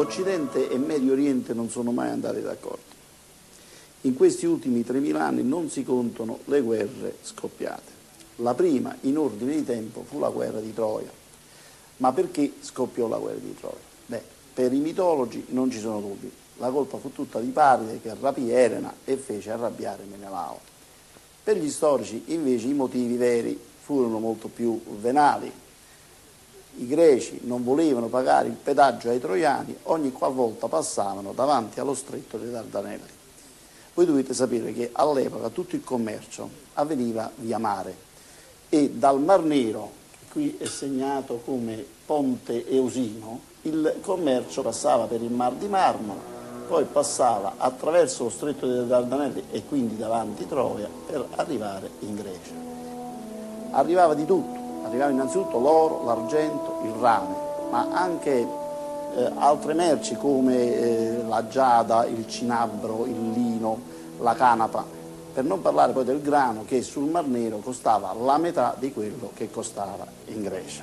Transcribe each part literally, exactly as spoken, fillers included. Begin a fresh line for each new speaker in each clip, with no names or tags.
Occidente e Medio Oriente non sono mai andati d'accordo. In questi ultimi tremila anni non si contano le guerre scoppiate. La prima, in ordine di tempo, fu la guerra di Troia. Ma perché scoppiò la guerra di Troia? Beh, per i mitologi non ci sono dubbi. La colpa fu tutta di Paride, che rapì Elena e fece arrabbiare Menelao. Per gli storici, invece, i motivi veri furono molto più venali. I greci non volevano pagare il pedaggio ai troiani ogni qualvolta passavano davanti allo stretto dei Dardanelli. Voi dovete sapere che all'epoca tutto il commercio avveniva via mare e dal Mar Nero, che qui è segnato come Ponte Eusino, il commercio passava per il Mar di Marmara, poi passava attraverso lo stretto dei Dardanelli e quindi davanti Troia per arrivare in Grecia. Arrivava di tutto, arrivava innanzitutto l'oro, l'argento, il rame, ma anche Eh, altre merci come eh, la giada, il cinabro, il lino, la canapa, per non parlare poi del grano che sul Mar Nero costava la metà di quello che costava in Grecia.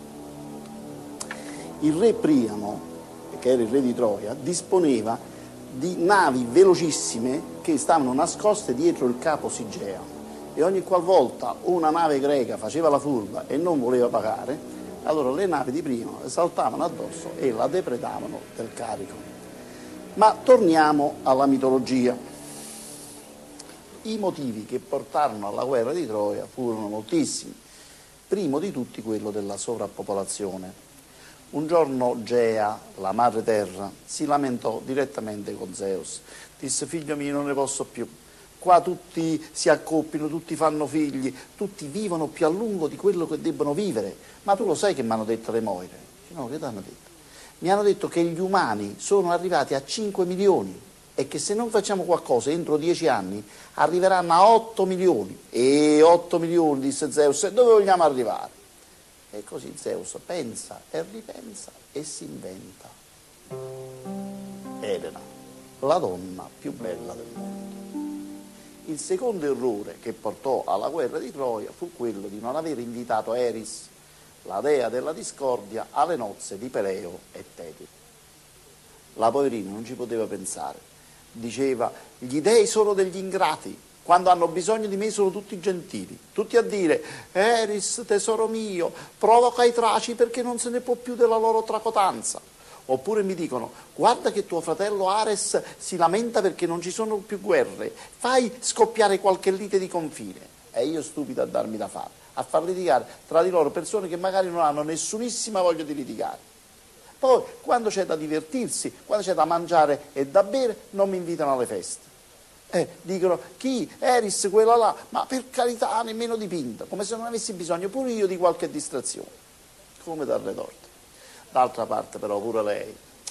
Il re Priamo, che era il re di Troia, disponeva di navi velocissime che stavano nascoste dietro il capo Sigea e ogni qualvolta una nave greca faceva la furba e non voleva pagare, allora le navi di Priamo saltavano addosso e la depredavano del carico. Ma torniamo alla mitologia. I motivi che portarono alla guerra di Troia furono moltissimi. Primo di tutti quello della sovrappopolazione. Un giorno Gea, la madre terra, si lamentò direttamente con Zeus. Disse: figlio mio, non ne posso più. Qua tutti si accoppiano, tutti fanno figli, tutti vivono più a lungo di quello che debbono vivere. Ma tu lo sai che mi hanno detto le Moire? No, che ti hanno detto? Mi hanno detto che gli umani sono arrivati a cinque milioni e che se non facciamo qualcosa entro dieci anni arriveranno a otto milioni. E otto milioni, disse Zeus, e dove vogliamo arrivare? E così Zeus pensa e ripensa e si inventa Elena, la donna più bella del mondo. Il secondo errore che portò alla guerra di Troia fu quello di non aver invitato Eris, la dea della discordia, alle nozze di Peleo e Tetide. La poverina non ci poteva pensare. Diceva: gli dei sono degli ingrati, quando hanno bisogno di me sono tutti gentili, tutti a dire: Eris, tesoro mio, provoca i traci perché non se ne può più della loro tracotanza. Oppure mi dicono: guarda che tuo fratello Ares si lamenta perché non ci sono più guerre, fai scoppiare qualche lite di confine. E io stupido a darmi da fare, a far litigare tra di loro persone che magari non hanno nessunissima voglia di litigare. Poi quando c'è da divertirsi, quando c'è da mangiare e da bere, non mi invitano alle feste. Eh, dicono: chi? Eris, quella là, ma per carità nemmeno dipinta, come se non avessi bisogno pure io di qualche distrazione. Come darle torto. D'altra parte però pure lei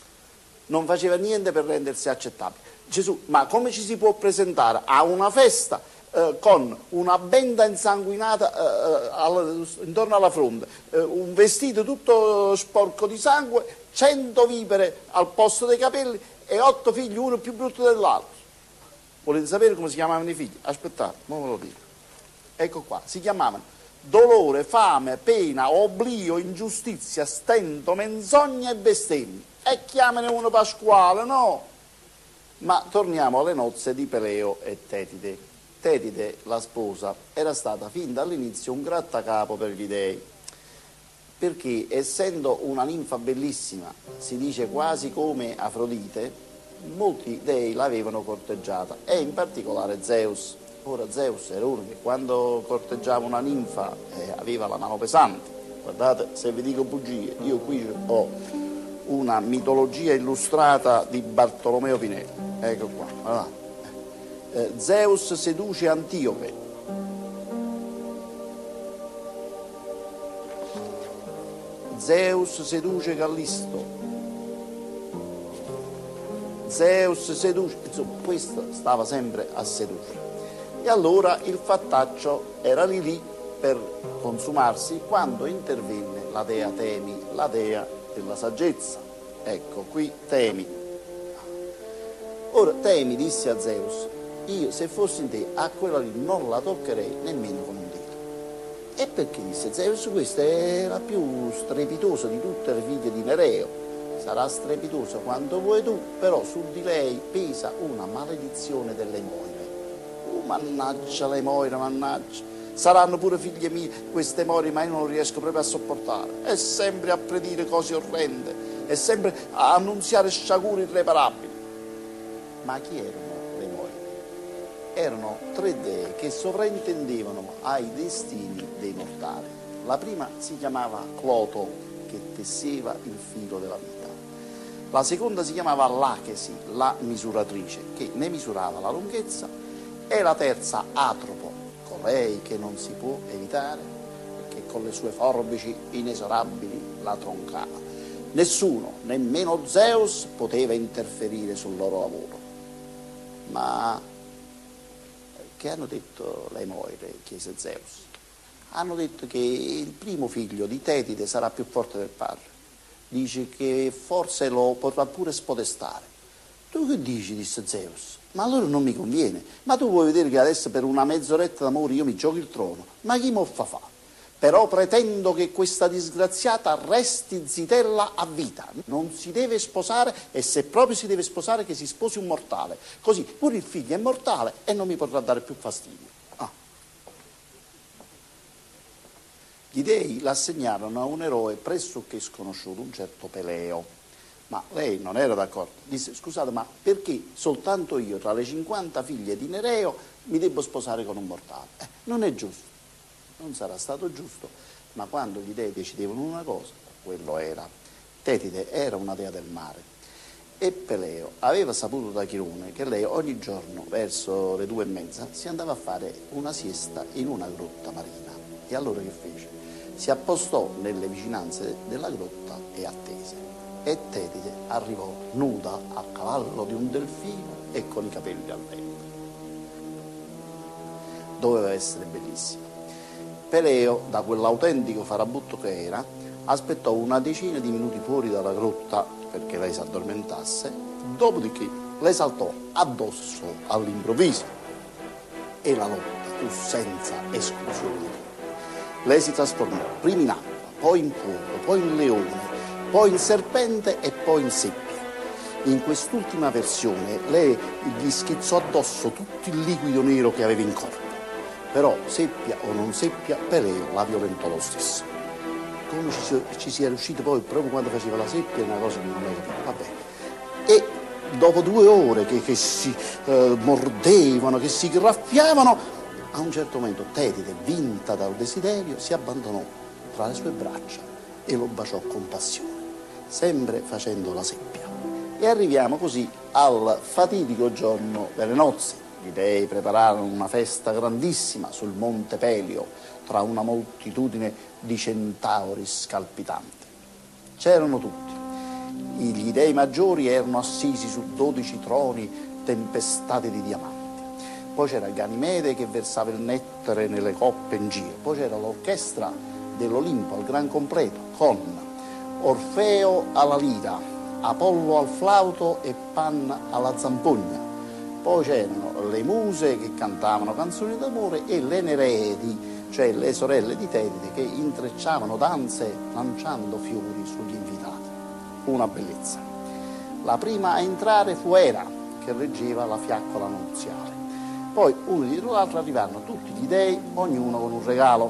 non faceva niente per rendersi accettabile. Gesù, ma come ci si può presentare a una festa eh, con una benda insanguinata eh, al, intorno alla fronte, eh, un vestito tutto sporco di sangue, cento vipere al posto dei capelli e otto figli, uno più brutto dell'altro? Volete sapere come si chiamavano i figli? Aspettate, non ve lo dico. Ecco qua, si chiamavano dolore, fame, pena, oblio, ingiustizia, stento, menzogna e bestemmia. E chiamane uno Pasquale, no? Ma torniamo alle nozze di Peleo e Tetide. Tetide, la sposa, era stata fin dall'inizio un grattacapo per gli dei, perché essendo una ninfa bellissima, si dice quasi come Afrodite, molti dei l'avevano corteggiata, e in particolare Zeus. Ora Zeus era uno che quando corteggiava una ninfa eh, aveva la mano pesante. Guardate, se vi dico bugie, io qui ho una mitologia illustrata di Bartolomeo Pinelli. Ecco qua, guardate. Eh, Zeus seduce Antiope. Zeus seduce Callisto. Zeus seduce, insomma, questo stava sempre a sedurre. E allora il fattaccio era lì lì per consumarsi quando intervenne la dea Temi, la dea della saggezza. Ecco qui Temi. Ora Temi disse a Zeus: io se fossi in te a quella lì non la toccherei nemmeno con un dito. E perché disse Zeus? Questa è la più strepitosa di tutte le figlie di Nereo. sarà strepitosa quanto vuoi tu, però su di lei pesa una maledizione delle Moire. Oh, mannaggia le Moire, mannaggia. Saranno pure figlie mie queste Moire, ma io non riesco proprio a sopportare. È sempre a predire cose orrende, è sempre a annunziare sciagure irreparabili. Ma chi erano le Moire? Erano tre dee che sovraintendevano ai destini dei mortali. La prima si chiamava Cloto, che tesseva il filo della vita. La seconda si chiamava Lachesi, la misuratrice, che ne misurava la lunghezza, e la terza Atropo, colei che non si può evitare, che con le sue forbici inesorabili la troncava. Nessuno, nemmeno Zeus, poteva interferire sul loro lavoro. Ma che hanno detto le Moire? Chiese Zeus. Hanno detto che il primo figlio di Tetide sarà più forte del padre. Dice che forse lo potrà pure spodestare. Tu che dici? Disse Zeus. Ma allora non mi conviene. Ma tu vuoi vedere che adesso per una mezz'oretta d'amore io mi giochi il trono? Ma chi mo fa fa? Però pretendo che questa disgraziata resti zitella a vita. Non si deve sposare, e se proprio si deve sposare che si sposi un mortale. Così pure il figlio è mortale e non mi potrà dare più fastidio. Ah. Gli dei l'assegnarono a un eroe pressoché sconosciuto, un certo Peleo. Ma lei non era d'accordo. Disse: scusate, ma perché soltanto io tra le cinquanta figlie di Nereo mi devo sposare con un mortale? Eh, non è giusto. Non sarà stato giusto, ma quando gli dei decidevano una cosa, quello era. Tetide era una dea del mare e Peleo aveva saputo da Chirone che lei ogni giorno verso le due e mezza si andava a fare una siesta in una grotta marina. E allora che fece? Si appostò nelle vicinanze della grotta e attese. E Tetide arrivò nuda a cavallo di un delfino e con i capelli al vento. Doveva essere bellissima. Peleo, da quell'autentico farabutto che era, aspettò una decina di minuti fuori dalla grotta perché lei si addormentasse, dopodiché le saltò addosso all'improvviso e la lotta fu senza esclusione. Lei si trasformò prima in acqua, poi in fuoco, poi in leone, poi in serpente e poi in seppia. In quest'ultima versione lei gli schizzò addosso tutto il liquido nero che aveva in corpo. Però, seppia o non seppia, Peleo la violentò lo stesso. Come ci, ci sia riuscito poi proprio quando faceva la seppia è una cosa che non è capito. Vabbè. E dopo due ore che, che si eh, mordevano, che si graffiavano, a un certo momento Tetide, vinta dal desiderio, si abbandonò tra le sue braccia e lo baciò con passione, sempre facendo la seppia. E arriviamo così al fatidico giorno delle nozze. Gli dei prepararono una festa grandissima sul monte Pelio, tra una moltitudine di centauri scalpitanti. C'erano tutti. Gli dei maggiori erano assisi su dodici troni tempestati di diamanti. Poi c'era Ganimede che versava il nettare nelle coppe in giro. Poi c'era l'orchestra dell'Olimpo al gran completo, con Orfeo alla lira, Apollo al flauto e Pan alla zampogna. Poi c'erano le muse che cantavano canzoni d'amore e le Nereidi, cioè le sorelle di Tetide, che intrecciavano danze lanciando fiori sugli invitati. Una bellezza. La prima a entrare fu Era, che reggeva la fiaccola nuziale. Poi, uno dietro l'altro, arrivarono tutti gli dei, ognuno con un regalo.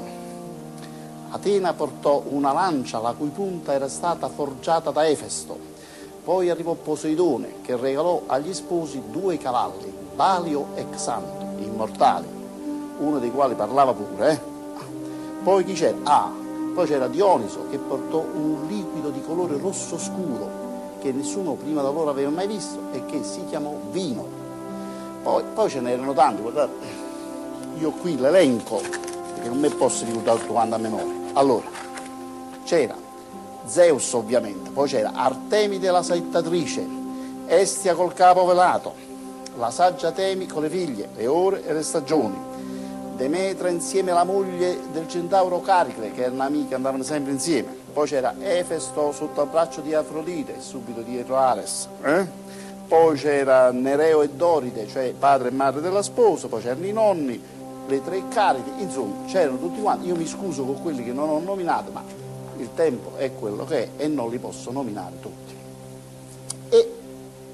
Atena portò una lancia la cui punta era stata forgiata da Efesto. Poi arrivò Poseidone, che regalò agli sposi due cavalli, Balio e Xanto, immortali, uno dei quali parlava pure. Eh? Poi chi c'era? Ah, poi c'era Dioniso, che portò un liquido di colore rosso scuro, che nessuno prima da loro aveva mai visto e che si chiamò vino. Poi, poi ce n'erano tanti, guardate, io qui l'elenco, perché non mi posso ricordare tutto quanto a memoria. Allora, c'era Zeus ovviamente, poi c'era Artemide la settatrice, Estia col capo velato, la saggia Temi con le figlie, le ore e le stagioni, Demetra insieme alla moglie del centauro Caricle, che erano amiche, andavano sempre insieme. Poi c'era Efesto sotto il braccio di Afrodite, subito dietro Ares. Eh? Poi c'era Nereo e Doride, cioè padre e madre della sposa, poi c'erano i nonni, le tre Caridi, insomma c'erano tutti quanti. Io mi scuso con quelli che non ho nominato, ma il tempo è quello che è e non li posso nominare tutti.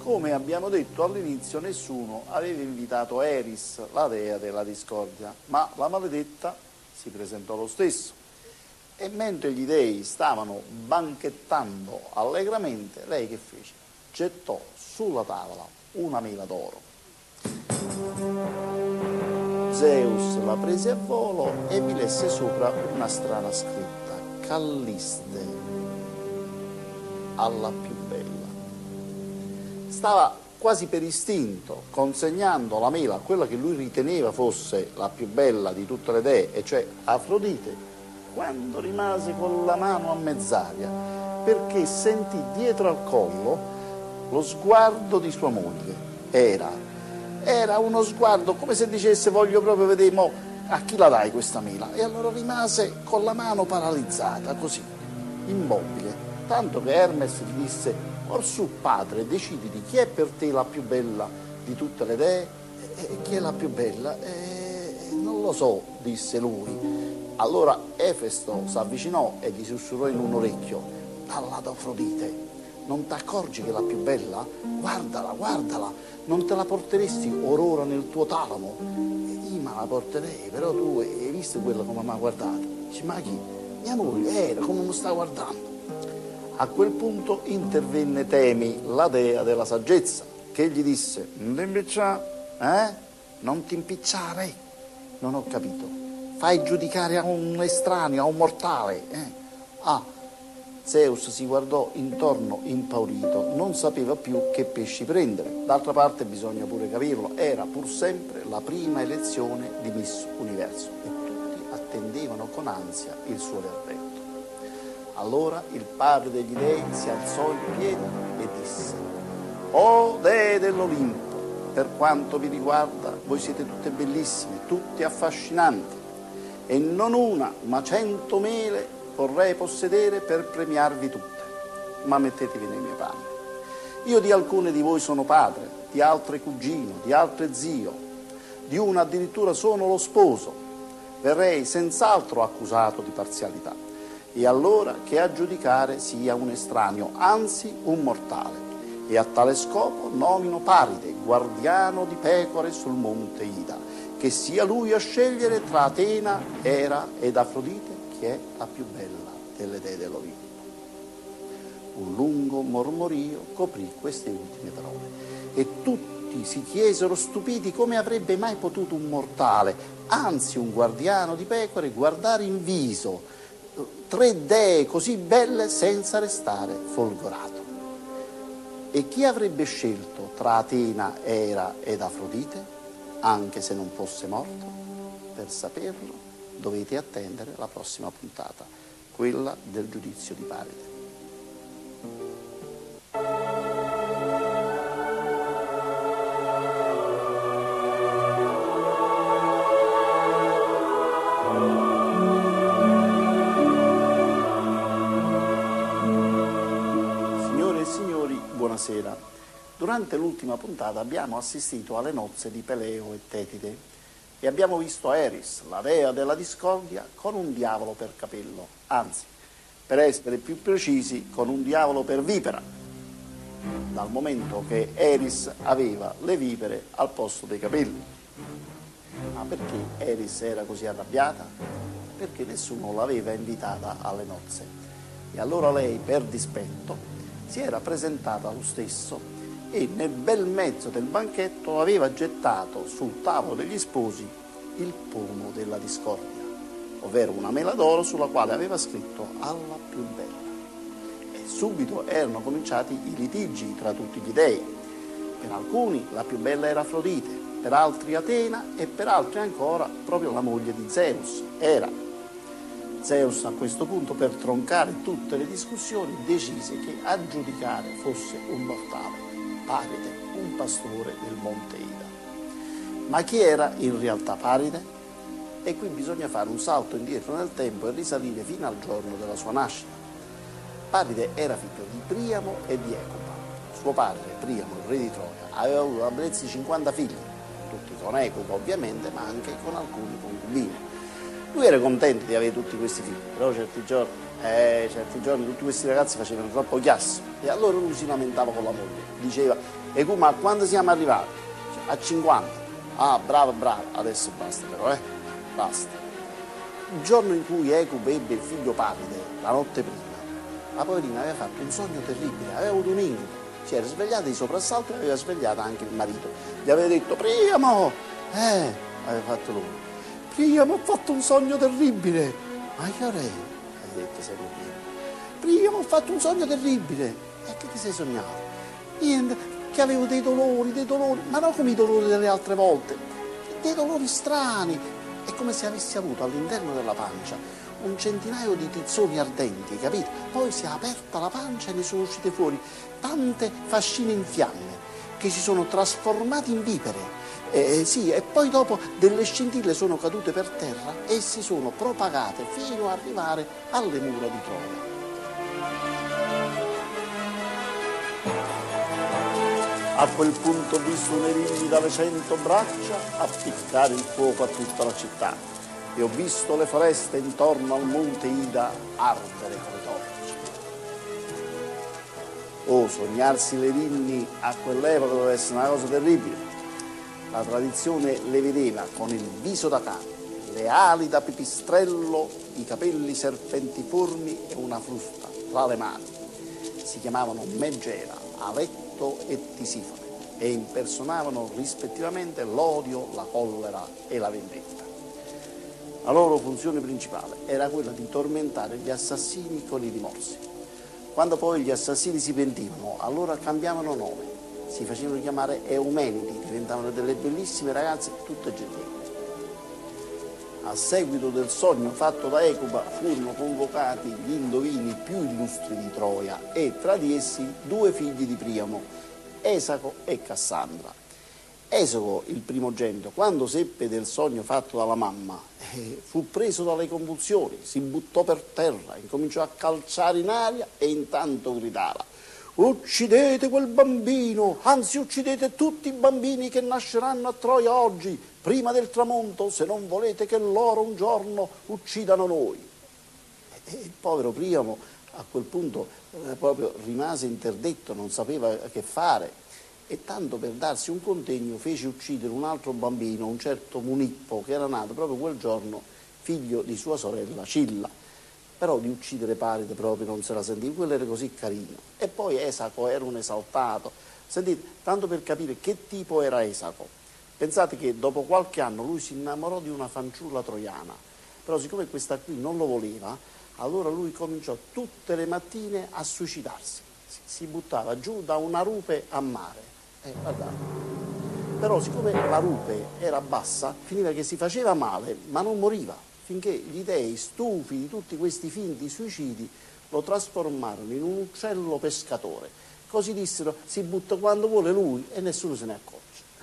Come abbiamo detto all'inizio, nessuno aveva invitato Eris, la dea della discordia, ma la maledetta si presentò lo stesso. E mentre gli dei stavano banchettando allegramente, lei che fece? Gettò sulla tavola una mela d'oro. Zeus la prese a volo e vi lesse sopra una strana scritta: Calliste, alla più bella. Stava quasi per istinto consegnando la mela a quella che lui riteneva fosse la più bella di tutte le dee, e cioè Afrodite, quando rimase con la mano a mezz'aria, perché sentì dietro al collo lo sguardo di sua moglie. Era Era uno sguardo come se dicesse: voglio proprio vedere mo a chi la dai questa mela. E allora rimase con la mano paralizzata, così, immobile, tanto che Hermes gli disse: orsù padre, deciditi, chi è per te la più bella di tutte le dee? E chi è la più bella? E non lo so, disse lui. Allora Efesto si avvicinò e gli sussurrò in un orecchio: dalla ad Afrodite, non ti accorgi che è la più bella? Guardala, guardala, non te la porteresti orora nel tuo talamo? E io me la porterei, però tu hai visto quella come mi ha guardato? Dice: ma chi? Mia moglie, era come mi sta guardando. A quel punto intervenne Temi, la dea della saggezza, che gli disse: non ti impicciare, eh? Non ti impicciare? Non ho capito. Fai giudicare a un estraneo, a un mortale, eh? Ah, Zeus si guardò intorno impaurito, non sapeva più che pesci prendere. D'altra parte bisogna pure capirlo, era pur sempre la prima elezione di Miss Universo e tutti attendevano con ansia il suo verdetto. Allora il padre degli dei si alzò in piedi e disse: o dee dell'Olimpo, per quanto vi riguarda voi siete tutte bellissime, tutte affascinanti, e non una ma cento mele vorrei possedere per premiarvi tutte, ma mettetevi nei miei panni. Io di alcune di voi sono padre, di altre cugino, di altre zio, di una addirittura sono lo sposo. Verrei senz'altro accusato di parzialità, e allora che a giudicare sia un estraneo, anzi un mortale. E a tale scopo nomino Paride, guardiano di pecore sul monte Ida, che sia lui a scegliere tra Atena, Era ed Afrodite che è la più bella delle dee dell'Olimpo. Un lungo mormorio coprì queste ultime parole e tutti si chiesero stupiti come avrebbe mai potuto un mortale, anzi un guardiano di pecore, guardare in viso tre dee così belle senza restare folgorato. E chi avrebbe scelto tra Atena, Era ed Afrodite, anche se non fosse morto? Per saperlo dovete attendere la prossima puntata, quella del giudizio di Paride. Signore e signori, buonasera. Durante l'ultima puntata abbiamo assistito alle nozze di Peleo e Tetide e abbiamo visto Eris, la dea della discordia, con un diavolo per capello, anzi, per essere più precisi, con un diavolo per vipera, dal momento che Eris aveva le vipere al posto dei capelli. Ma perché Eris era così arrabbiata? Perché nessuno l'aveva invitata alle nozze. E allora lei, per dispetto, si era presentata lo stesso e nel bel mezzo del banchetto aveva gettato sul tavolo degli sposi il pomo della discordia, ovvero una mela d'oro sulla quale aveva scritto alla più bella. E subito erano cominciati i litigi tra tutti gli dei. Per alcuni la più bella era Afrodite, per altri Atena e per altri ancora proprio la moglie di Zeus, Era. Zeus a questo punto, per troncare tutte le discussioni, decise che a giudicare fosse un mortale, Paride, un pastore del monte Ida. Ma chi era in realtà Paride? E qui bisogna fare un salto indietro nel tempo e risalire fino al giorno della sua nascita. Paride era figlio di Priamo e di Ecuba. Suo padre, Priamo, il re di Troia, aveva avuto la bellezza di cinquanta figli, tutti con Ecuba ovviamente, ma anche con alcuni concubine. Lui era contento di avere tutti questi figli, però certi giorni, eh, certi giorni tutti questi ragazzi facevano troppo chiasso e allora lui si lamentava con la moglie. Diceva: E come a quando siamo arrivati? A cinquanta. Ah, brava, brava, adesso basta però, eh? Basta. Il giorno in cui Ecuba ebbe il figlio Paride, la notte prima, la poverina aveva fatto un sogno terribile, aveva avuto un incubo. Si era svegliata di soprassalto e aveva svegliato anche il marito. Gli aveva detto, Priamo! Eh, aveva fatto lui. Priamo, ho fatto un sogno terribile. Ma io re, aveva detto sempre Priamo. Priamo, ho fatto un sogno terribile. E che ti sei sognato? Niente, che avevo dei dolori, dei dolori, ma non come i dolori delle altre volte, dei dolori strani. È come se avessi avuto all'interno della pancia un centinaio di tizzoni ardenti, capito? Poi si è aperta la pancia e ne sono uscite fuori tante fascine in fiamme che si sono trasformate in vipere. Eh, sì, e poi dopo delle scintille sono cadute per terra e si sono propagate fino ad arrivare alle mura di Troia. A quel punto ho visto un Erinni dalle cento braccia appiccare il fuoco a tutta la città e ho visto le foreste intorno al monte Ida ardere come torce. Oh, sognarsi le Erinni a quell'epoca doveva essere una cosa terribile. La tradizione le vedeva con il viso da cane, le ali da pipistrello, i capelli serpentiformi e una frusta tra le mani. Si chiamavano Megera, Aletto e Tisifone e impersonavano rispettivamente l'odio, la collera e la vendetta. La loro funzione principale era quella di tormentare gli assassini con i rimorsi. Quando poi gli assassini si pentivano, allora cambiavano nome, si facevano chiamare Eumenidi, diventavano delle bellissime ragazze tutte gentili. A seguito del sogno fatto da Ecuba furono convocati gli indovini più illustri di Troia e tra di essi due figli di Priamo, Esaco e Cassandra. Esaco, il primogenito, quando seppe del sogno fatto dalla mamma, eh, fu preso dalle convulsioni, si buttò per terra, incominciò a calciare in aria e intanto gridava: uccidete quel bambino, anzi uccidete tutti i bambini che nasceranno a Troia oggi, prima del tramonto, se non volete che loro un giorno uccidano noi. E il povero Priamo a quel punto eh, proprio rimase interdetto, non sapeva che fare, e tanto per darsi un contegno fece uccidere un altro bambino, un certo Munippo, che era nato proprio quel giorno, figlio di sua sorella Scilla. Però di uccidere Paride proprio non se la sentiva, quello era così carino. E poi Esaco era un esaltato. Sentite, tanto per capire che tipo era Esaco, pensate che dopo qualche anno lui si innamorò di una fanciulla troiana, però siccome questa qui non lo voleva, allora lui cominciò tutte le mattine a suicidarsi, si buttava giù da una rupe a mare. Eh, guardate. Però siccome la rupe era bassa, finiva che si faceva male, ma non moriva, finché gli dei, stufi di tutti questi finti suicidi, lo trasformarono in un uccello pescatore. Così dissero, si butta quando vuole lui e nessuno se ne accorge.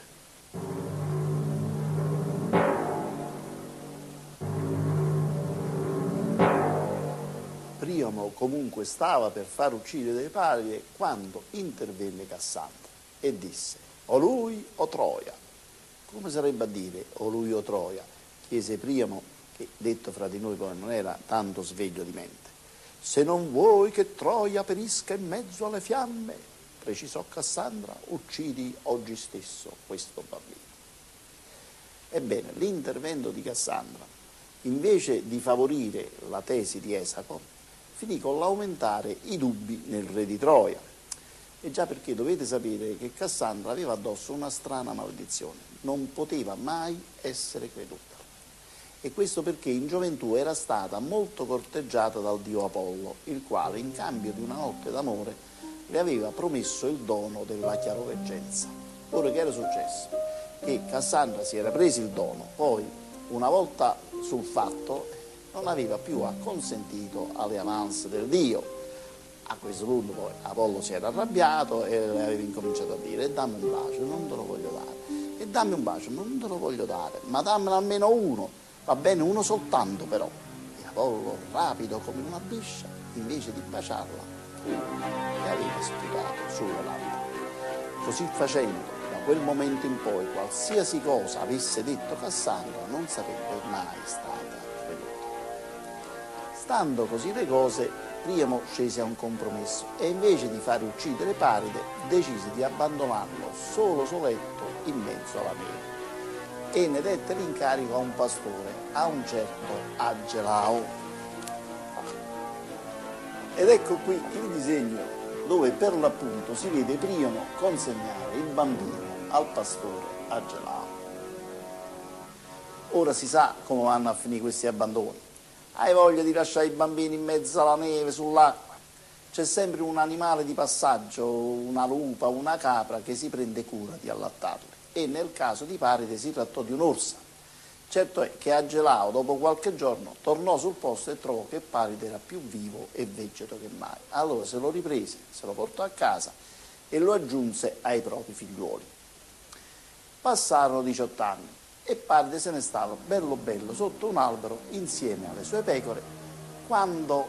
Priamo comunque stava per far uccidere Paride quando intervenne Cassandra e disse: o lui o Troia. Come sarebbe a dire o lui o Troia? Chiese Priamo, che detto fra di noi poi non era tanto sveglio di mente. Se non vuoi che Troia perisca in mezzo alle fiamme, precisò Cassandra, uccidi oggi stesso questo bambino. Ebbene, l'intervento di Cassandra, invece di favorire la tesi di Esaco, finì con l'aumentare i dubbi nel re di Troia. E già perché dovete sapere che Cassandra aveva addosso una strana maledizione, non poteva mai essere creduta. E questo perché in gioventù era stata molto corteggiata dal dio Apollo, il quale in cambio di una notte d'amore le aveva promesso il dono della chiaroveggenza. Ora che era successo? Che Cassandra si era preso il dono, poi una volta sul fatto non aveva più acconsentito alle avance del dio. A questo punto poi Apollo si era arrabbiato e le aveva incominciato a dire: dammi un bacio, non te lo voglio dare, e dammi un bacio, non te lo voglio dare, ma dammene almeno uno, va bene, uno soltanto però. E Apollo, rapido come una biscia, invece di baciarla, le aveva sputato sulle labbra. Così facendo, da quel momento in poi, qualsiasi cosa avesse detto Cassandra non sarebbe mai stata creduta. Stando così le cose, Priamo scese a un compromesso e invece di fare uccidere Paride decise di abbandonarlo solo soletto in mezzo alla neve e ne dette l'incarico a un pastore, a un certo Agelao. Ed ecco qui il disegno dove per l'appunto si vede Priamo consegnare il bambino al pastore Agelao. Ora si sa come vanno a finire questi abbandoni. Hai voglia di lasciare i bambini in mezzo alla neve, sull'acqua? C'è sempre un animale di passaggio, una lupa, una capra, che si prende cura di allattarli. E nel caso di Paride si trattò di un'orsa. Certo è che Agelao, dopo qualche giorno, tornò sul posto e trovò che Paride era più vivo e vegeto che mai. Allora se lo riprese, se lo portò a casa e lo aggiunse ai propri figliuoli. Passarono diciotto anni. E Paride se ne stava bello bello sotto un albero insieme alle sue pecore quando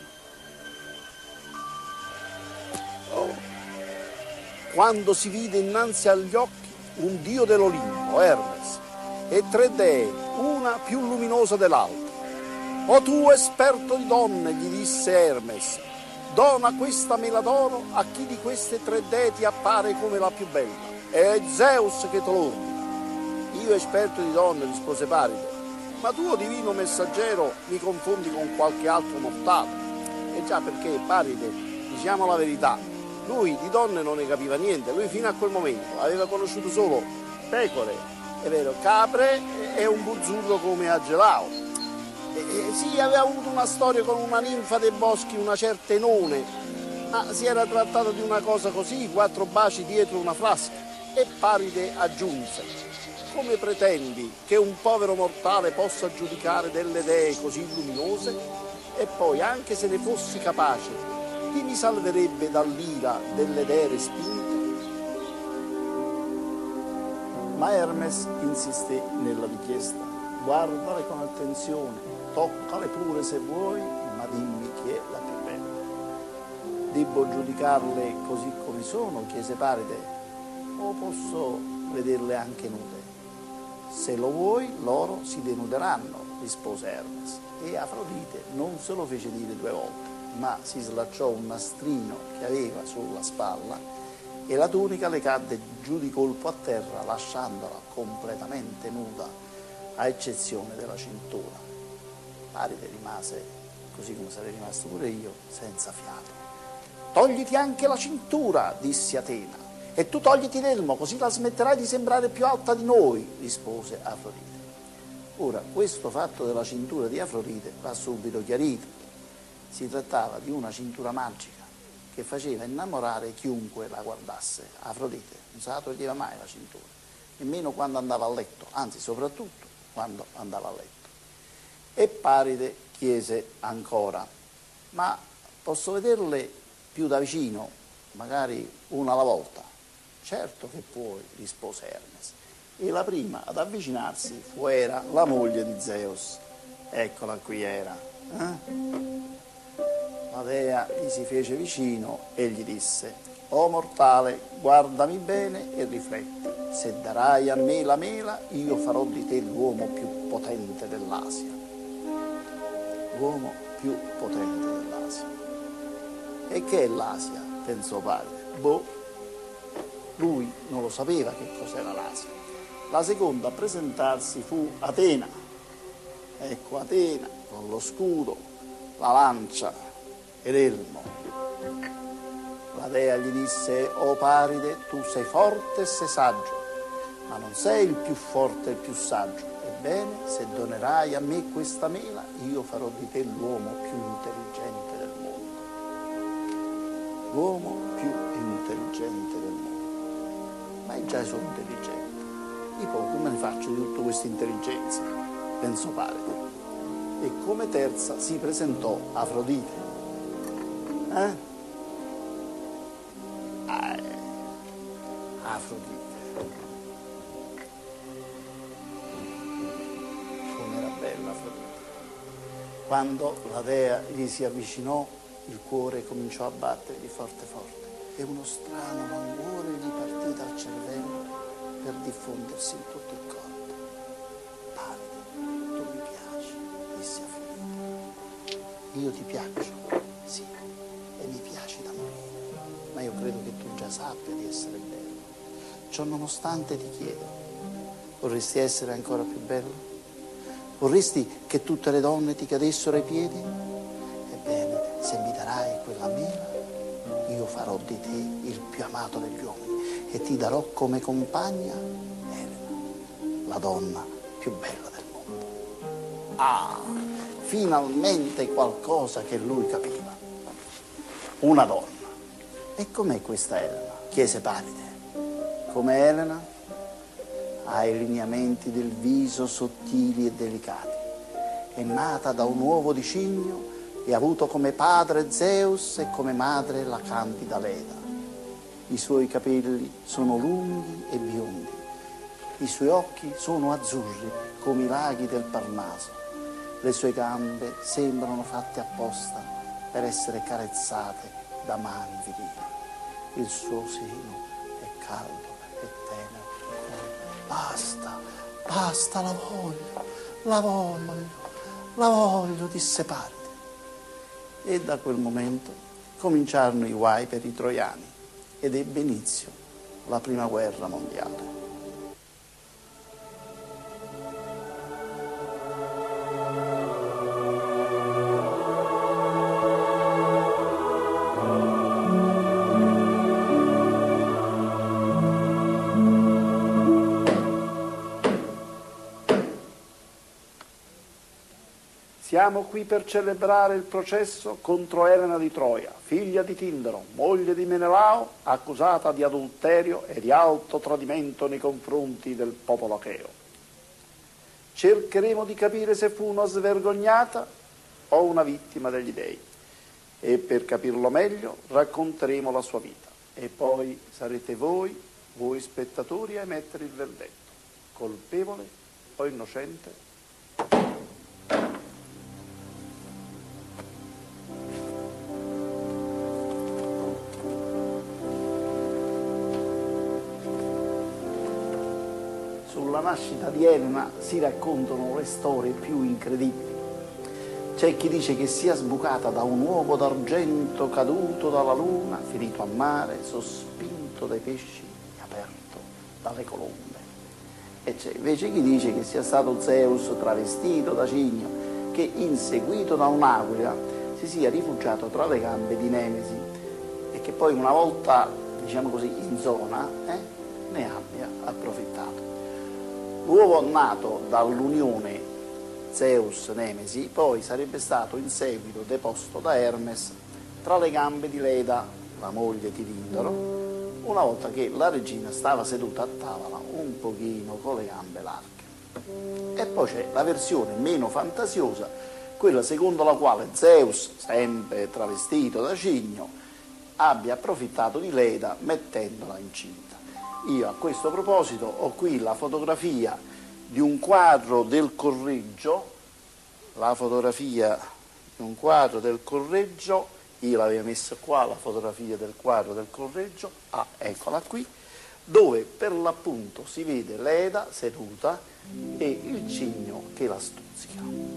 oh, quando si vide innanzi agli occhi un dio dell'Olimpo, Hermes, e tre dee, una più luminosa dell'altra. O tu esperto di donne, gli disse Hermes, dona questa mela d'oro a chi di queste tre dee ti appare come la più bella. È Zeus che te lo ordina. Io esperto di donne, rispose Paride, ma tu, o divino messaggero, mi confondi con qualche altro mortale. E già perché Paride, diciamo la verità, lui di donne non ne capiva niente, lui fino a quel momento aveva conosciuto solo pecore, è vero, capre e un buzzurro come Agelao. E, e, sì, aveva avuto una storia con una ninfa dei boschi, una certa Enone, ma si era trattato di una cosa così, quattro baci dietro una frasca. E Paride aggiunse: come pretendi che un povero mortale possa giudicare delle dee così luminose? E poi, anche se ne fossi capace, chi mi salverebbe dall'ira delle dee respinte? Ma Hermes insisté nella richiesta. Guardale con attenzione, toccale pure se vuoi, ma dimmi chi è la più bella. Debbo giudicarle così come sono? Chiese Paride, o posso vederle anche nude? Se lo vuoi, loro si denuderanno, rispose Hermes. E Afrodite non se lo fece dire due volte, ma si slacciò un nastrino che aveva sulla spalla e la tunica le cadde giù di colpo a terra, lasciandola completamente nuda, a eccezione della cintura. Paride rimase, così come sarei rimasto pure io, senza fiato. Togliti anche la cintura, disse Atena. E tu togliti l'elmo, così la smetterai di sembrare più alta di noi, rispose Afrodite. Ora, questo fatto della cintura di Afrodite va subito chiarito. Si trattava di una cintura magica che faceva innamorare chiunque la guardasse. Afrodite non se la toglieva mai la cintura, nemmeno quando andava a letto, anzi soprattutto quando andava a letto. E Paride chiese ancora, ma posso vederle più da vicino, magari una alla volta? Certo che puoi, rispose Hermes. E la prima ad avvicinarsi fu Era, la moglie di Zeus. Eccola qui Era. Eh? La dea gli si fece vicino e gli disse: o mortale, guardami bene e rifletti. Se darai a me la mela, io farò di te l'uomo più potente dell'Asia. L'uomo più potente dell'Asia. E che è l'Asia? Pensò Paride. Boh. Lui non lo sapeva che cos'era l'Asia. La seconda a presentarsi fu Atena. Ecco Atena con lo scudo, la lancia e l'elmo. La dea gli disse: o Paride, tu sei forte e sei saggio, ma non sei il più forte e il più saggio. Ebbene, se donerai a me questa mela, io farò di te l'uomo più intelligente del mondo. L'uomo più intelligente del mondo. Ma io già sono intelligente, e poi come ne faccio di tutta questa intelligenza? Pensò Paride. E come terza si presentò Afrodite. Eh? Ah, eh. Afrodite. Com'era bella Afrodite. Quando la dea gli si avvicinò, il cuore cominciò a battergli forte forte. E uno strano languore gli partì dal cervello per diffondersi in tutto il corpo. Paride, tu mi piaci, disse Afrodite. io ti piaccio, sì, e mi piaci da morire, ma io credo che tu già sappia di essere bello. Ciò nonostante ti chiedo, vorresti essere ancora più bello? Vorresti che tutte le donne ti cadessero ai piedi? Ebbene, se mi darai quella mela, io farò di te il più amato degli uomini e ti darò come compagna Elena, la donna più bella del mondo. Ah, finalmente qualcosa che lui capiva. Una donna. E com'è questa Elena? Chiese Paride. Come Elena? Ha i lineamenti del viso sottili e delicati. È nata da un uovo di cigno e ha avuto come padre Zeus e come madre la candida Leda. I suoi capelli sono lunghi e biondi. I suoi occhi sono azzurri come i laghi del Parnaso. Le sue gambe sembrano fatte apposta per essere carezzate da mani virili. Il suo seno è caldo e tenero. Basta, basta, la voglio, la voglio, la voglio, disse Paride. E da quel momento cominciarono i guai per i troiani ed ebbe inizio la prima guerra mondiale.
Siamo qui per celebrare il processo contro Elena di Troia, figlia di Tindaro, moglie di Menelao, accusata di adulterio e di alto tradimento nei confronti del popolo acheo. Cercheremo di capire se fu una svergognata o una vittima degli dei e per capirlo meglio racconteremo la sua vita e poi sarete voi, voi spettatori, a emettere il verdetto, colpevole o innocente.
Sulla nascita di Elena si raccontano le storie più incredibili. C'è chi dice che sia sbucata da un uovo d'argento caduto dalla luna, finito a mare, sospinto dai pesci e aperto dalle colombe. E c'è invece chi dice che sia stato Zeus travestito da cigno, che inseguito da un'aquila si sia rifugiato tra le gambe di Nemesi e che poi una volta, diciamo così, in zona, eh, ne abbia approfittato. L'uovo nato dall'unione Zeus-Nemesi poi sarebbe stato in seguito deposto da Hermes tra le gambe di Leda, la moglie di Tindaro, una volta che la regina stava seduta a tavola un pochino con le gambe larghe. E poi c'è la versione meno fantasiosa, quella secondo la quale Zeus, sempre travestito da cigno, abbia approfittato di Leda mettendola incinta. Io a questo proposito ho qui la fotografia di un quadro del Correggio, la fotografia di un quadro del Correggio, io l'avevo messa qua la fotografia del quadro del Correggio, ah, eccola qui, dove per l'appunto si vede Leda seduta e il cigno che la stuzzica.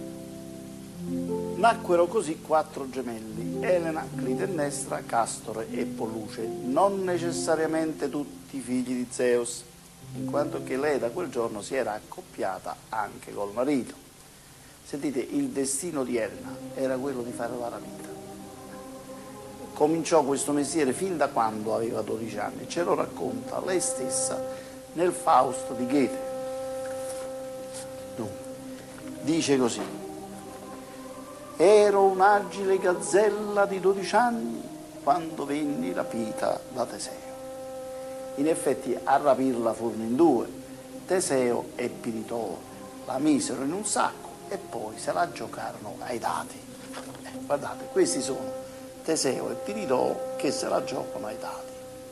Nacquero così quattro gemelli, Elena, Clitennestra, Castore e Polluce, non necessariamente tutti figli di Zeus, in quanto che Leda quel giorno si era accoppiata anche col marito. Sentite, il destino di Elena era quello di fare la rapita. Cominciò questo mestiere fin da quando aveva dodici anni, ce lo racconta lei stessa nel Fausto di Goethe. Dunque, dice così: ero un'agile gazzella di dodici anni quando venni rapita da Teseo. In effetti a rapirla furono in due, Teseo e Piritoo. La misero in un sacco e poi se la giocarono ai dati. Eh, guardate, questi sono Teseo e Piritoo che se la giocano ai dati.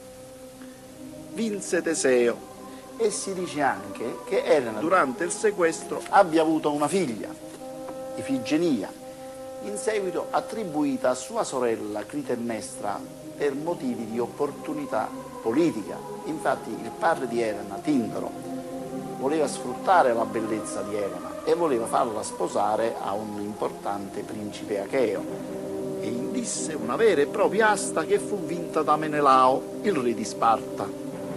Vinse Teseo e si dice anche che Elena durante il sequestro abbia avuto una figlia, Ifigenia, in seguito attribuita a sua sorella Clitennestra per motivi di opportunità politica. Infatti il padre di Elena, Tindaro, voleva sfruttare la bellezza di Elena e voleva farla sposare a un importante principe acheo, e indisse una vera e propria asta che fu vinta da Menelao, il re di Sparta.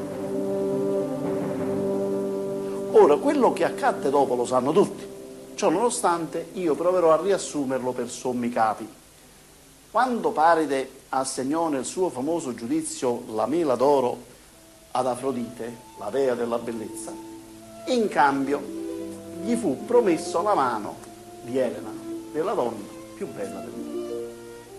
Ora, quello che accadde dopo lo sanno tutti, ciò nonostante io proverò a riassumerlo per sommi capi. Quando Paride assegnò nel suo famoso giudizio la mela d'oro ad Afrodite, la dea della bellezza, in cambio gli fu promesso la mano di Elena, della donna più bella del mondo.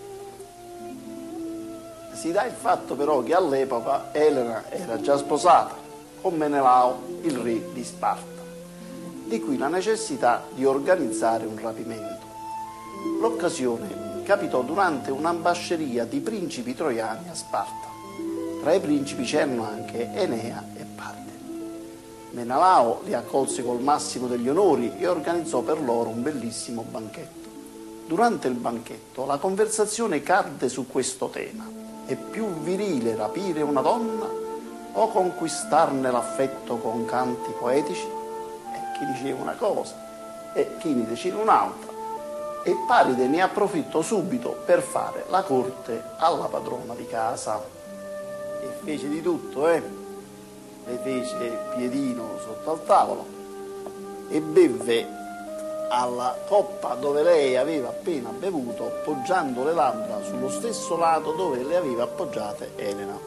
Si dà il fatto però che all'epoca Elena era già sposata con Menelao, il re di Sparta, di cui la necessità di organizzare un rapimento. L'occasione capitò durante un'ambasceria di principi troiani a Sparta. Tra i principi c'erano anche Enea e Paride. Menelao li accolse col massimo degli onori e organizzò per loro un bellissimo banchetto. Durante il banchetto la conversazione cadde su questo tema: è più virile rapire una donna o conquistarne l'affetto con canti poetici? E chi diceva una cosa e chi ne decide un'altra. E Paride ne approfittò subito per fare la corte alla padrona di casa. E fece di tutto, eh? Le fece piedino sotto al tavolo e bevve alla coppa dove lei aveva appena bevuto, appoggiando le labbra sullo stesso lato dove le aveva appoggiate Elena.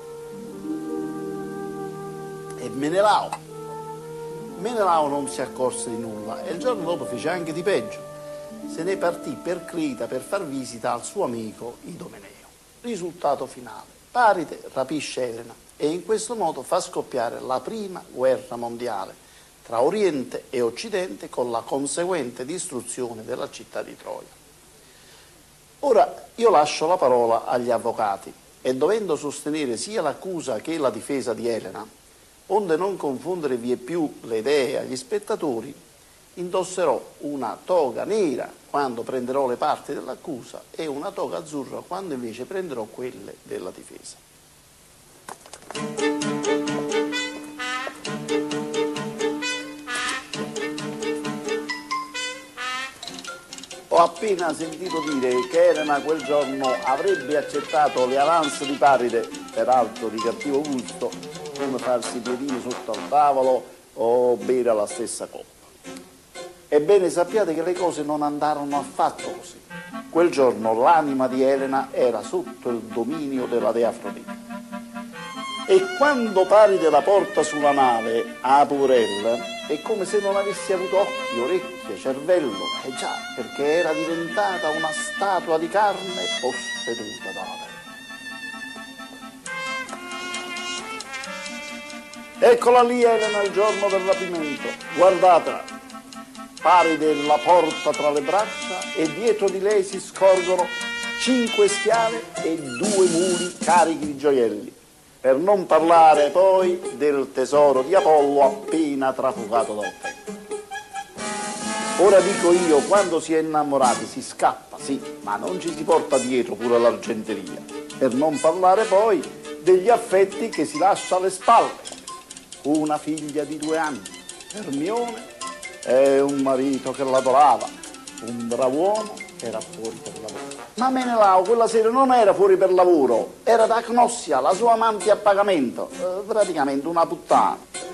E Menelao. Menelao non si accorse di nulla e il giorno dopo fece anche di peggio. Se ne partì per Crita per far visita al suo amico Idomeneo. Risultato finale: Paride rapisce Elena e in questo modo fa scoppiare la prima guerra mondiale tra Oriente e Occidente, con la conseguente distruzione della città di Troia. Ora io lascio la parola agli avvocati e, dovendo sostenere sia l'accusa che la difesa di Elena, onde non confondere vieppiù le idee agli spettatori, indosserò una toga nera quando prenderò le parti dell'accusa e una toga azzurra quando invece prenderò quelle della difesa. Ho appena sentito dire che Elena quel giorno avrebbe accettato le avance di Paride, peraltro di cattivo gusto, come farsi i piedini sotto al tavolo o bere la stessa coppa. Ebbene, sappiate che le cose non andarono affatto così. Quel giorno l'anima di Elena era sotto il dominio della dea Afrodite. E quando Paride la porta sulla nave a Apurella, è come se non avesse avuto occhi, orecchie, cervello, e già, perché era diventata una statua di carne posseduta dalla dea. Eccola lì Elena il giorno del rapimento, guardatela. Paride la porta tra le braccia e dietro di lei si scorgono cinque schiave e due muli carichi di gioielli, per non parlare poi del tesoro di Apollo appena trafugato dal petto. Ora dico io, quando si è innamorati si scappa, sì, ma non ci si porta dietro pure l'argenteria, per non parlare poi degli affetti che si lascia alle spalle. Una figlia di due anni, Ermione, e un marito che l'adorava, un brav'uomo che era fuori per lavoro. Ma Menelao quella sera non era fuori per lavoro, era da Cnossia, la sua amante a pagamento, eh, praticamente una puttana.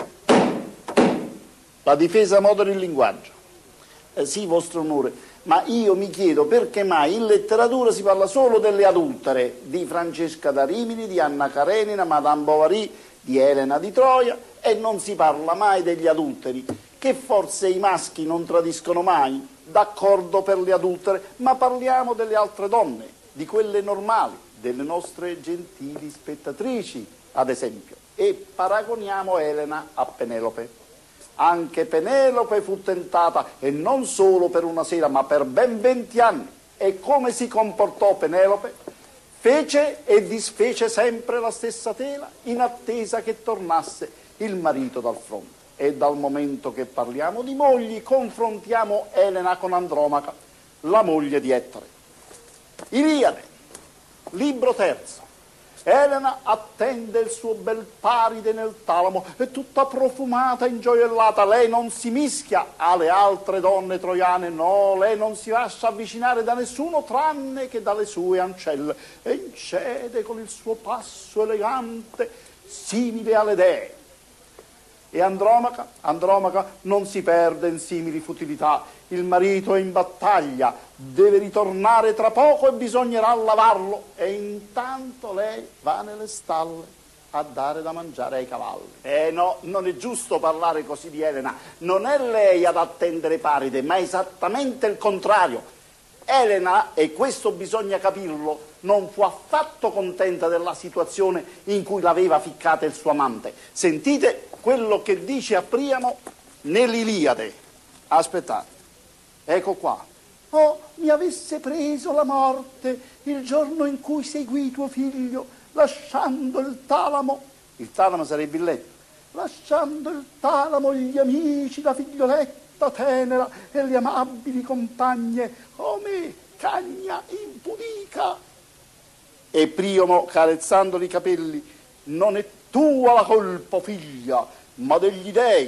La difesa modera il linguaggio. Eh, sì, vostro onore, ma io mi chiedo perché mai in letteratura si parla solo delle adultere, di Francesca da Rimini, di Anna Karenina, Madame Bovary, di Elena di Troia, e non si parla mai degli adulteri, che forse i maschi non tradiscono mai, d'accordo per le adultere, ma parliamo delle altre donne, di quelle normali, delle nostre gentili spettatrici, ad esempio, e paragoniamo Elena a Penelope. Anche Penelope fu tentata, e non solo per una sera, ma per ben venti anni. E come si comportò Penelope? Fece e disfece sempre la stessa tela, in attesa che tornasse il marito dal fronte. E dal momento che parliamo di mogli, confrontiamo Elena con Andromaca, la moglie di Ettore. Iliade, libro terzo.
Elena attende il suo bel paride nel talamo, è tutta profumata, ingioiellata. Lei non si mischia alle altre donne troiane, no, lei non si lascia avvicinare da nessuno tranne che dalle sue ancelle, e incede con il suo passo elegante, simile alle dee. E Andromaca? Andromaca non si perde in simili futilità. Il marito è in battaglia, deve ritornare tra poco e bisognerà lavarlo, e intanto lei va nelle stalle a dare da mangiare ai cavalli. Eh no, non è giusto parlare così di Elena, non è lei ad attendere Paride, ma esattamente il contrario. Elena, e questo bisogna capirlo, non fu affatto contenta della situazione in cui l'aveva ficcata il suo amante. Sentite quello che dice a Priamo nell'Iliade. Aspettate, ecco qua. Oh, mi avesse preso la morte il giorno in cui seguì tuo figlio, lasciando il talamo. Il talamo sarebbe il letto. Lasciando il talamo, gli amici, la figlioletta tenera e le amabili compagne. Oh me, cagna impudica. E Priamo, carezzandoli i capelli: non è tua la colpa, figlia, ma degli dei.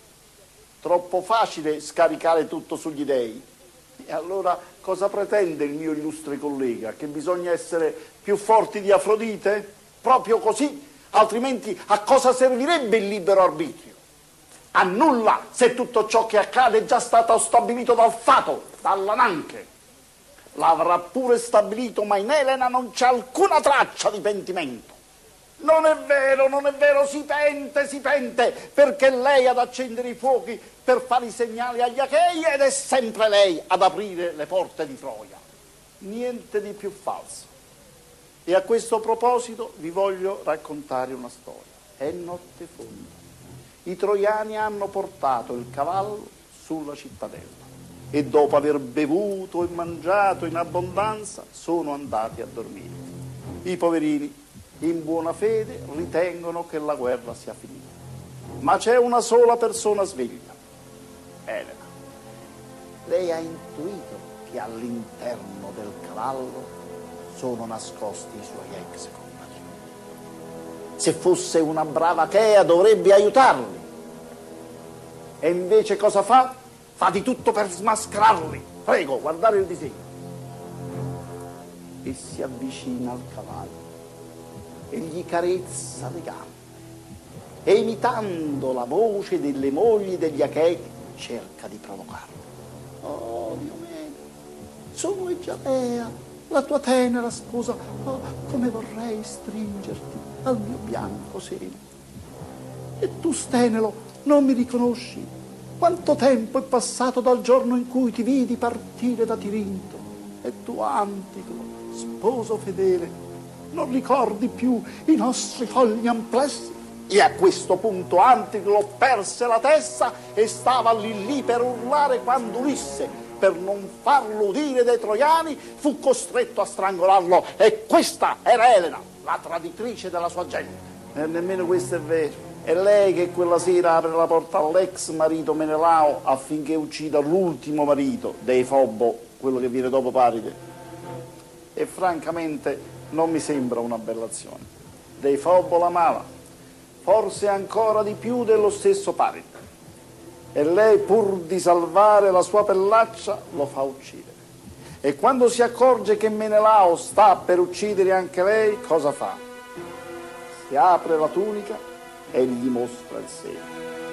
Troppo facile scaricare tutto sugli dei. E allora cosa pretende il mio illustre collega? Che bisogna essere più forti di Afrodite? Proprio così? Altrimenti a cosa servirebbe il libero arbitrio? A nulla, se tutto ciò che accade è già stato stabilito dal fato, dall'ananche. L'avrà pure stabilito, ma in Elena non c'è alcuna traccia di pentimento. Non è vero, non è vero, si pente, si pente, perché lei ad accendere i fuochi per fare i segnali agli Achei, ed è sempre lei ad aprire le porte di Troia. Niente di più falso. E a questo proposito vi voglio raccontare una storia. È notte fonda. I troiani hanno portato il cavallo sulla cittadella e dopo aver bevuto e mangiato in abbondanza sono andati a dormire. I poverini, in buona fede, ritengono che la guerra sia finita. Ma c'è una sola persona sveglia, Elena. Lei ha intuito che all'interno del cavallo sono nascosti i suoi ex compagni. Se fosse una brava Achea dovrebbe aiutarli. E invece cosa fa? Fa di tutto per smascherarli. Prego, guardare il disegno. E si avvicina al cavallo e gli carezza le gambe, e imitando la voce delle mogli degli Achei cerca di provocarlo. Oh, Dio mio, sono Egiatea, la tua tenera sposa. Oh, come vorrei stringerti al mio bianco seno. E tu, Stenelo, non mi riconosci? Quanto tempo è passato dal giorno in cui ti vidi partire da Tirinto? E tu, Anticlo, sposo fedele, non ricordi più i nostri fogli amplessi? E a questo punto Anticlo perse la testa e stava lì lì per urlare quando Ulisse, per non farlo udire dai troiani, fu costretto a strangolarlo. E questa era Elena, la traditrice della sua gente. E nemmeno questo è vero. È lei che quella sera apre la porta all'ex marito Menelao affinché uccida l'ultimo marito, Deifobbo, quello che viene dopo Paride. E francamente non mi sembra una bella azione. Deifobbo l'amava, forse ancora di più dello stesso Paride. E lei, pur di salvare la sua pellaccia, lo fa uccidere. E quando si accorge che Menelao sta per uccidere anche lei, cosa fa? Si apre la tunica e gli mostra il seno.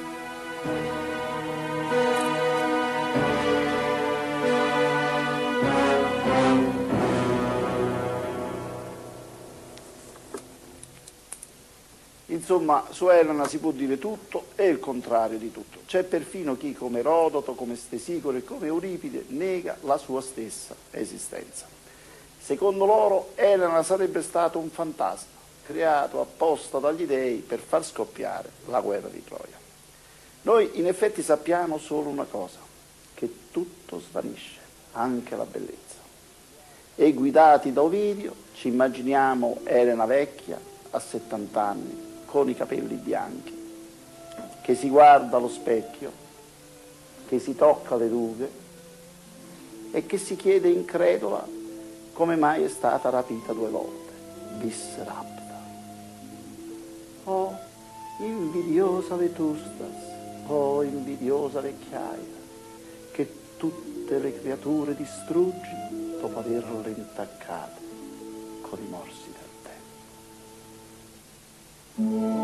Insomma, su Elena si può dire tutto e il contrario di tutto. C'è perfino chi, come Erodoto, come Stesicoro e come Euripide, nega la sua stessa esistenza. Secondo loro, Elena sarebbe stato un fantasma creato apposta dagli dei per far scoppiare la guerra di Troia. Noi in effetti sappiamo solo una cosa, che tutto svanisce, anche la bellezza. E guidati da Ovidio ci immaginiamo Elena vecchia, a settanta anni, con i capelli bianchi, che si guarda allo specchio, che si tocca le rughe e che si chiede incredula come mai è stata rapita due volte.
visse rapta. Oh, invidiosa vetustas, oh, invidiosa vecchiaia, che tutte le creature distruggi dopo averle intaccate con i morsi del tempo.